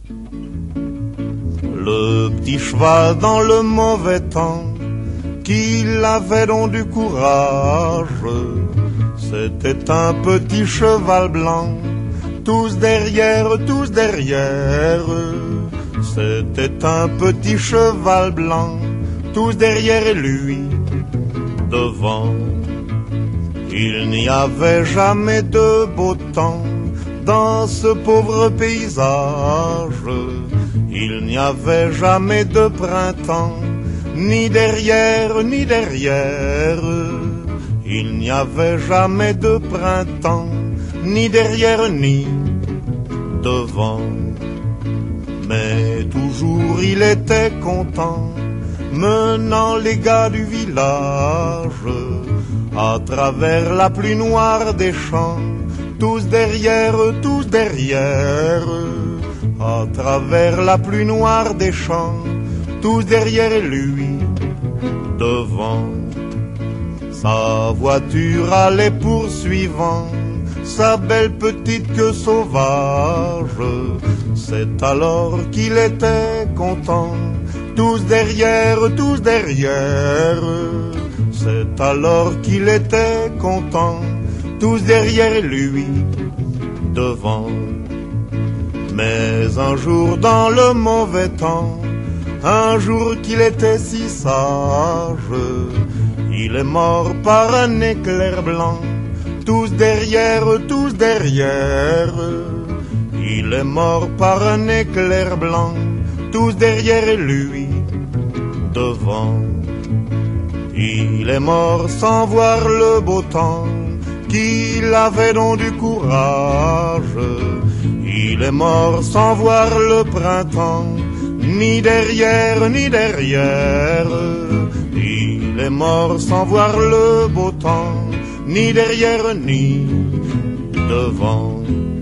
Le petit cheval dans le mauvais temps, qu'il avait donc du courage, c'était un petit cheval blanc, tous derrière, c'était un petit cheval blanc, tous derrière lui, devant. Il n'y avait jamais de beau temps dans ce pauvre paysage, il n'y avait jamais de printemps, ni derrière, il n'y avait jamais de printemps, ni derrière, ni devant. Mais toujours il était content, menant les gars du village, à travers la pluie noire des champs, tous derrière, à travers la pluie noire des champs, tous derrière lui, devant. Sa voiture allait poursuivant sa belle petite queue sauvage. C'est alors qu'il était content, tous derrière, c'est alors qu'il était content, tous derrière lui, devant. Mais un jour dans le mauvais temps, un jour qu'il était si sage, il est mort par un éclair blanc, tous derrière, il est mort par un éclair blanc, tous derrière lui, devant. Il est mort sans voir le beau temps, qu'il avait donc du courage. Il est mort sans voir le printemps, ni derrière, il est mort sans voir le beau temps, ni derrière, ni devant.